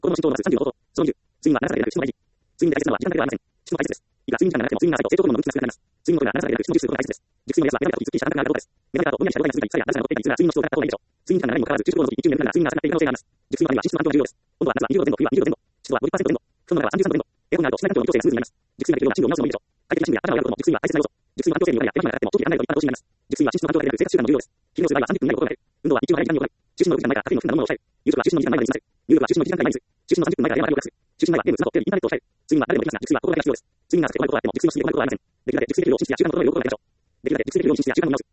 子供の身長を伸ばす30の方法。その20。睡眠は7歳である質の大事。睡眠で大切なのは時間だけではありません。質の大切です。いくら睡眠時間が長くても睡眠が浅いと成長ホルモンの分泌が少なくなります。睡眠の時が7歳である質の熟睡の大切です。熟睡の目安は目覚めた時にすっきりした感覚があることです。目覚めた後、ぼんやりした動画に過ぎたり、や7歳の時計にすら睡眠の質を測った方がいいでしょう。睡眠時間が長いにもかかわらず、中高の時に日中眠るなら睡眠が浅くなっている可能性があります。熟睡の間には脂質の環境が重要です。温度は夏は20度前後、冬は20度前後。湿度は50%前後。布団の中は33度前後。エアコンがあると室内環境の微調整がスムーズになります。熟睡ができるような寝具を直すのもいいでしょう。快適な寝具や頭を洗うことも熟睡は大切な要素。熟睡の環境整備の裏には手間暇がかかっても長期でやらないと一般常識になります。熟睡は脂質の環境が出る生活習慣も重要です。昼の数倍は30分以内に行う。運動は日中の早い時間に行う。就寝の6時間前からカフェインの含んだものを抑える。夕食は就寝の2時間前までに済ませる。入浴は就寝の1時間前にする。就寝の30分前から山を出す。就寝前はゲーム、スマホ、テレビ、インターネットを控える。睡眠は誰でもできますが、熟睡は心がけが必要です。睡眠が浅くて行うことはあっても、熟睡の質で行うことはありません。できるだけ熟睡できるよう寝室や習慣の整えを心がけましょう。できるだけ熟睡できるよう寝室や習慣の見直す。